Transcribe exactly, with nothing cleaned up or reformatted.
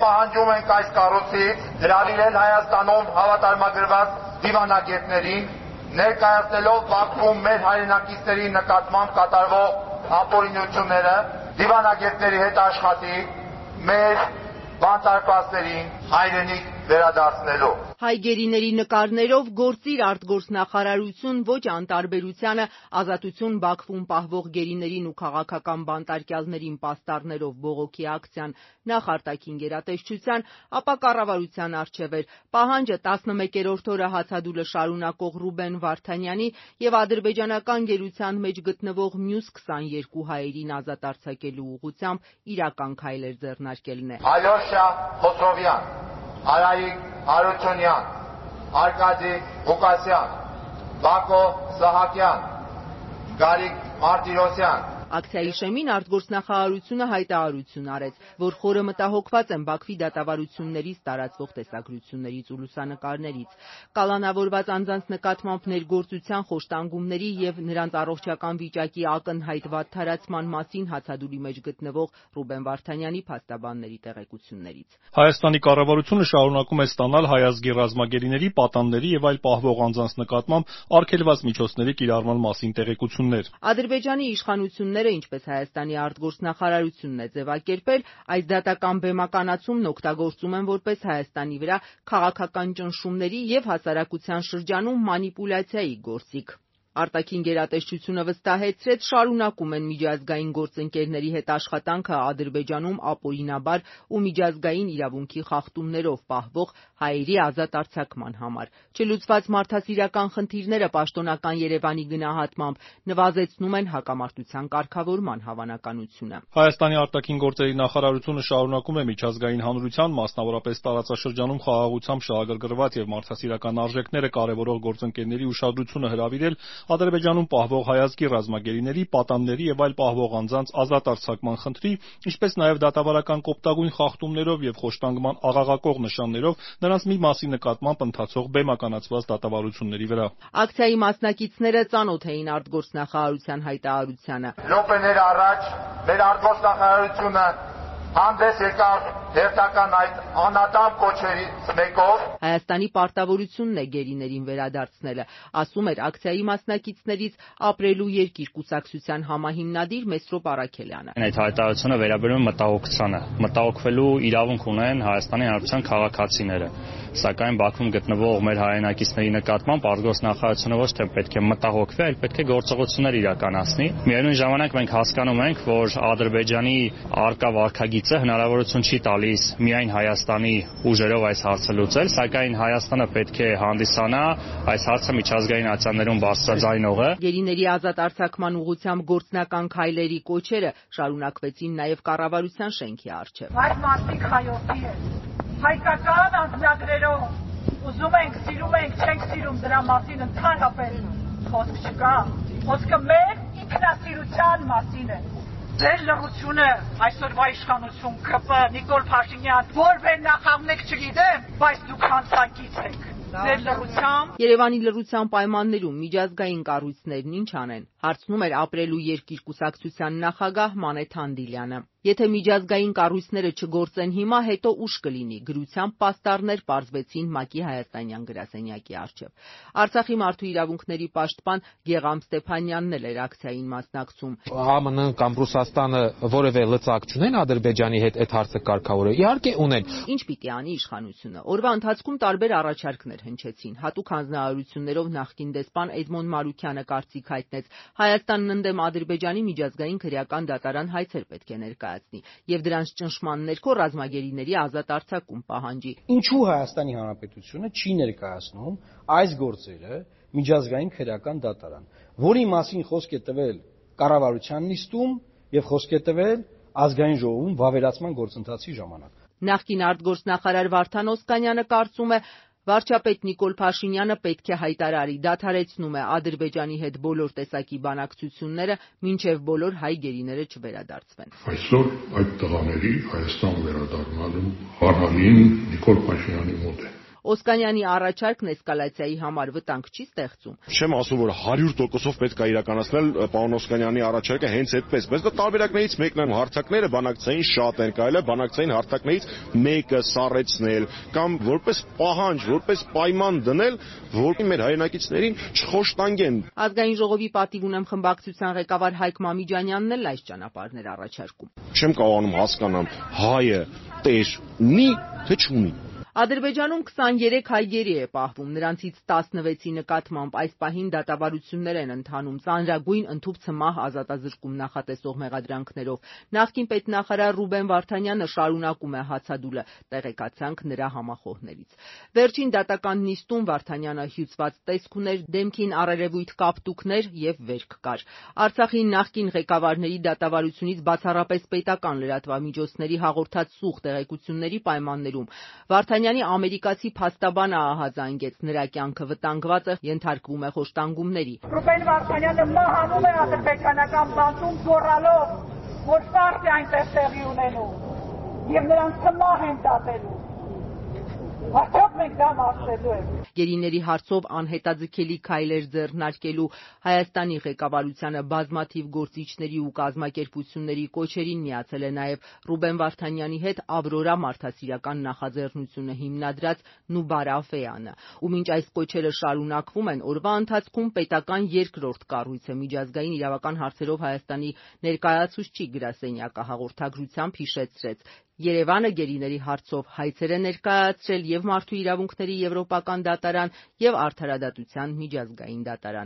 պահանջում ենք այս կառույցից հրավիրել Հայաստանում հավատարմագրված դիվանագետներին, ներկայացնելով Բաքվում մեր հայրենակիցների նկատմամբ կատարվող ապօրինությունները, դիվանագետների հետ աշխատի մեր բանտարկվածներին հայրենիք վերադարձնելու։ Հայ գերիների նկարներով գործիր արտգործնախարարություն ոչ անտարբերությանը ազատություն Բաքվում պահվող գերիներին ու քաղաքական բանտարկյալներին պաստառներով բողոքի ակցիան նախ արտաքին գերատեսչության, ապա կառավարության առջև էր պահանջը տասնմեկերորդ օրը հացադուլը շարունակող Ռուբեն Վարդանյանի եւ ադրբեջանական գերության մեջ գտնվող մյուս քսաներկու հայերին ազատ արձակելու ուղղությամբ իրական քայլեր ձեռնարկելն է։ Ալյոշա Խոսրովյան, Արայիկ Հարությունյան, Արկադի Ղուկասյան, Բակո Սահակյան, Գարիկ Մարտիրոսյան։ Ակցիայի շեմին արտգործնախարարությունը հայտարարություն արեց, որ խորը մտահոգված են Բաքվի դատավարություններից տարածվող տեսագրություններից ու լուսանկարներից, կալանավորված անձանց նկատմամբ ներգործության խոշտանգումների եւ նրանց առողջական վիճակի ակնհայտ վատթարացման մասին հացադուլի մեջ գտնվող Ռուբեն Վարդանյանի փաստաբանների տեղեկություններից։ Հայաստանի կառավարությունը շարունակում է ստանալ հայազգի ռազմագերիների, պատանների եւ այլ պահվող անձանց նկատմամբ արգելված միջոցների կիրառման մասին տեղեկություններ։ Ադրբեջանի իշխանությունները, ինչպես Հայաստանի արտգործնախարարությունն է ձևակերպել, այս դատական բեմականացումն օգտագործում են որպես Հայաստանի վրա քաղաքական ճնշումների եւ հասարակության շրջանում մանիպուլյացիայի գործիք։ Արտաքին գերատեսչությունը վստահեցրեց, շարունակում են միջազգային գործընկերների հետ աշխատանքը Ադրբեջանում ապօրինաբար ու միջազգային իրավունքի խախտումներով պահվող հայերի ազատ արձակման համար։ Չլուծված մարդասիրական խնդիրները պաշտոնական Երևանի գնահատմամբ նվազեցնում են հակամարտության կարգավորման հավանականությունը։ Հայաստանի արտաքին գործերի նախարարությունը շարունակում է միջազգային հանրության, մասնավորապես տարածաշրջանում խաղաղությամբ շահագրգռված եւ մարդասիրական արժեքները կարեւորող գործընկերների ուշադրությունը հրավիրել Ադրբեջանում պահվող հայազգի ռազմագերիների, պատանների եւ այլ պահվող անձանց ազատ արձակման խնդրի, ինչպես նաեւ դատավարական կոպտագույն խախտումներով եւ խոշտանգման աղաղակող նշաններով նրանց մի մասի նկատմամբ ընթացող բեմականացված դատավարությունների վրա։ Ակցիայի մասնակիցները ծանոթ էին արտգործնախարարության հայտարարությանը։ Րոպեներ առաջ մեր արտգործնախարարությունը հանդես եկավ հերթական այդ անատամ կոչերից մեկով։ Հայաստանի պարտավորությունն է գերիներին վերադարձնելը, ասում էր ակցիայի մասնակիցներից ապրելու երկիր կուսակցության համահիմնադիր Մեսրոպ Արաքելյանը։ Այդ հայտարարությունը վերաբերում է մտահոգությանը, մտահոգվելու իրավունք ունեն Հայաստանի Հանրապետության քաղաքացիները, սակայն Բաքվում գտնվող մեր հայրենակիցների նկատմամբ արտգործնախարարությունը ոչ թե պետք է մտահոգվի, այլ պետք է գործողություններ իրականացնի։ Միևնույն ժամանակ մենք հասկանում ենք, որ Ադրբեջանի արկա վարքագիծը հնարավորություն չի տալիս միայն Հայաստանի ուժերով այս հարցը լուծել, սակայն Հայաստանը պետք է հանդիսանա այս հարցը միջազգային ատյաններում բարձրաձայնողը։ Գերիների ազատ արձակման ուղղությամբ գործնական քայլերի կոչերը շարունակվեցին նաև կառավարության շենքի առջև։ Այդ մարդիկ հայորդի են, հայկական անձնագրերով ուզում ենք, սիրում ենք, չենք սիրում, դրա մասին ընդհանրապես խոսք չկա, խոսքը մեր ինքնասիրության մասին է։ Ձեր լռությունը այսօրվա իշխանություն ԿՊ Նիկոլ Փաշինյան որևէ նախանձեք չգիտեմ, բայց դուք հանցակից եք։ Ձեր լռությամբ Երևանի լռության պայմաններում միջազգային կառույցներն ինչ անեն, հարցնում էր ապրելու երկիր կուսակցության նախագահ Մանեթ Հանդիլյանը։ Եթե միջազգային կառույցները չգործեն հիմա, հետո ուշ կլինի, գրությամբ պաստառներ պարզվեցին ՄԱԿ-ի հայաստանյան գրասենյակի առջև։ Արցախի մարդու իրավունքների պաշտպան Գեգամ Ստեփանյանն էլ էր ակցիային մասնակցում։ ԱՄՆ-ն կամ Ռուսաստանը որևէ լծակ չունեն Ադրբեջանի հետ այդ հարցը կարգավորել։ Իհարկե ունեն։ Ինչ պիտի անի իշխանությունը։ Օրվա ընթացքում տարբեր առաջարկներ հնչեցին։ Հատուկ հանձնարարություններով նախկին դեսպան Էդմոն Մարուքյանը կարծիք հայտնեց, Հայաստանն ընդդեմ Ադրբեջանի միջազգային քրեական դատարան հայցեր պետք է ներկայացնի եւ դրանց ճնշման ներքո ռազմագերիների ազատ արձակում պահանջի։ Ինչու Հայաստանի Հանրապետությունը չի ներկայացնում այս գործերը միջազգային քրեական դատարան, որի մասին խոսք է տվել կառավարության նիստում եւ խոսք է տվել ազգային ժողովում վավերացման գործընթացի ժամանակ։ Նախկին արտգործնախարար Վարդան Օսկանյանը կարծում է, վարչապետ Նիկոլ Փաշինյանը պետք է հայտարարի, դադարեցնում է Ադրբեջանի հետ բոլոր տեսակի բանակցությունները, մինչև բոլոր հայ գերիները չվերադարձվեն։ Այսօր այդ տղաների Հայաստան վերադառնալու հարավին Նիկոլ Փաշինյանի մոտ է։ Օսկանյանի առաջարկն էսկալացիայի համար վտանգ չի ստեղծում։ Չեմ ասում, որ հարյուր տոկոսով պետք է իրականացնել պարոն Օսկանյանի առաջարկը հենց այդպես, բայց դա տարբերակներից մեկն է, հարթակները բանակցային շատ են, կարելի է բանակցային հարթակներից մեկը սառեցնել կամ որպես պահանջ, որպես պայման դնել, որ մեր հայրենակիցներին չխոշտանգեն։ Ազգային ժողովի պատիվ ունեմ խմբակցության ղեկավար Հայկ Մամիջանյանն էլ այս ճանապարհներ առաջարկում։ Չեմ կարողանում հասկանամ հայը տեր ունի թե չունի։ Ադրբեջանում քսաներեք հայ գերի է պահվում, նրանցից տասնվեցի նկատմամբ այս պահին դատավարություններ են ընթանում ծանրագույն ընդհուպ ցմահ ազատազրկում նախատեսող մեղադրանքներով։ Նախկին պետնախարար Ռուբեն Վարդանյանը շարունակում է հացադուլը, տեղեկացանք նրա համախոհներից։ Վերջին դատական նիստում Վարդանյանը հյուծված տեսք ուներ, դեմքին առերևույթ կապտուկներ եւ վերք կար։ Արցախի նախկին ղեկավարների դատավարությունից բացառապես պետական լրատվամիջոցների հաղորդած սուղ տեղեկությունների պայմաններում Վարդանյանի ամերիկացի փաստաբանը ահազանգեց, նրա կյանքը վտանգված է, ենթարկվում է խոշտանգումների։ Ռուբեն Վարդանյանը մահանում է ադրբեջանական բանտում գոռալով, որ ֆարս է այնտեղ տեղի ունենում եւ նրանց ցմահ են դատելու։ Արդյոք մենք դա մասնելու ենք։ Գերիների հարցով անհետաձգելի քայլեր ձեռնարկելու Հայաստանի ղեկավարությանը բազմաթիվ գործիչների ու կազմակերպությունների կոչերին միացել է նաև Ռուբեն Վարդանյանի հետ Ավրորա մարդասիրական նախաձեռնությունը հիմնադրած Նուբար Աֆեյանը։ Ու մինչ այս կոչերը շարունակվում են, օրվա ընթացքում պետական երկրորդ կառույցը միջազգային իրավական հարցերով Հայաստանի ներկայացուցչի գրասենյակը հաղորդագրությամբ հիշեցրեց. Երևանը գերիների հարցով հայցեր է ներկայացրել եւ Մարդու իրավունքների եվրոպական դատարան եւ Արդարադատության միջազգային դատարան։